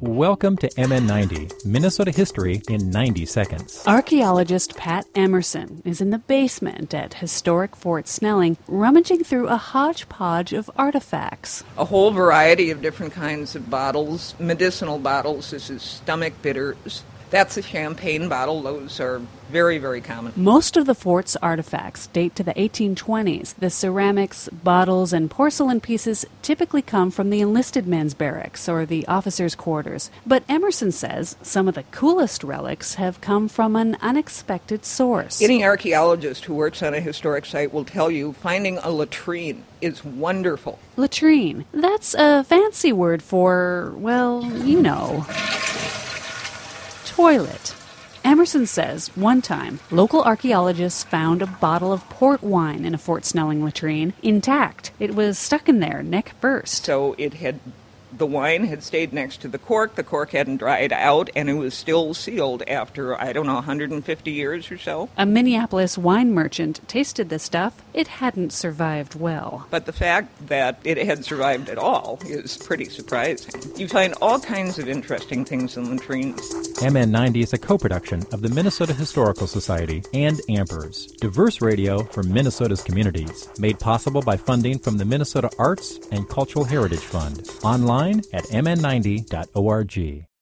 Welcome to MN90, Minnesota History in 90 Seconds. Archaeologist Pat Emerson is in the basement at historic Fort Snelling, rummaging through a hodgepodge of artifacts. A whole variety of different kinds of bottles, medicinal bottles. This is stomach bitters. That's a champagne bottle. Those are very, very common. Most of the fort's artifacts date to the 1820s. The ceramics, bottles, and porcelain pieces typically come from the enlisted men's barracks or the officers' quarters. But Emerson says some of the coolest relics have come from an unexpected source. Any archaeologist who works on a historic site will tell you finding a latrine is wonderful. Latrine. That's a fancy word for, well, you know, toilet. Emerson says one time, local archaeologists found a bottle of port wine in a Fort Snelling latrine intact. It was stuck in there, neck first. So the wine had stayed next to the cork hadn't dried out, and it was still sealed after, 150 years or so. A Minneapolis wine merchant tasted the stuff. It hadn't survived well. But the fact that it had survived at all is pretty surprising. You find all kinds of interesting things in latrines. MN90 is a co-production of the Minnesota Historical Society and Ampers, diverse radio for Minnesota's communities, made possible by funding from the Minnesota Arts and Cultural Heritage Fund. Online at mn90.org.